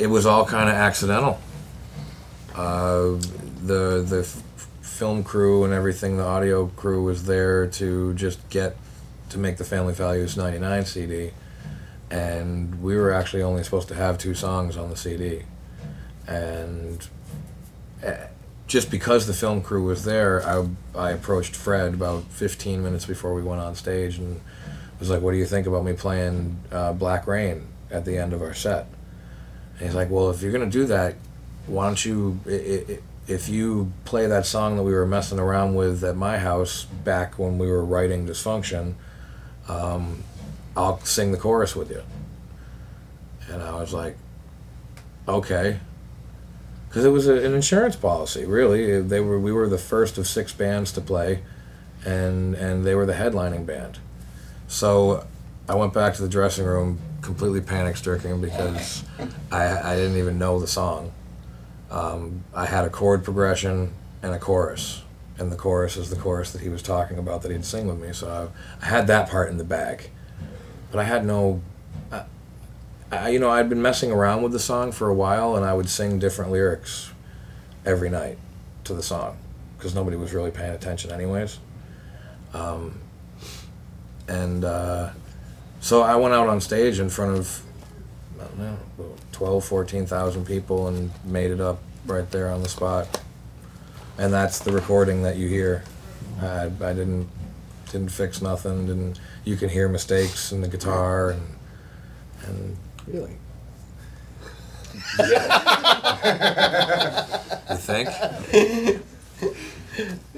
it was all kind of accidental. The film crew and everything, the audio crew was there to just to make the Family Values 99 CD, and we were actually only supposed to have 2 songs on the CD, and just because the film crew was there, I approached Fred about 15 minutes before we went on stage and was like, what do you think about me playing Black Rain at the end of our set? And he's like, well, if you're going to do that, why don't you, if you play that song that we were messing around with at my house back when we were writing Dysfunction, I'll sing the chorus with you. And I was like, okay. Because it was an insurance policy, really. We were the first of 6 bands to play, and they were the headlining band. So I went back to the dressing room completely panic-stricken because I didn't even know the song. I had a chord progression and a chorus, and the chorus is the chorus that he was talking about that he'd sing with me. So I had that part in the bag, but I had no. I'd been messing around with the song for a while, and I would sing different lyrics every night to the song because nobody was really paying attention anyways. So I went out on stage in front of, I don't know, 12, 14,000 people and made it up right there on the spot. And that's the recording that you hear. I didn't fix nothing. You can hear mistakes in the guitar and Really? you think?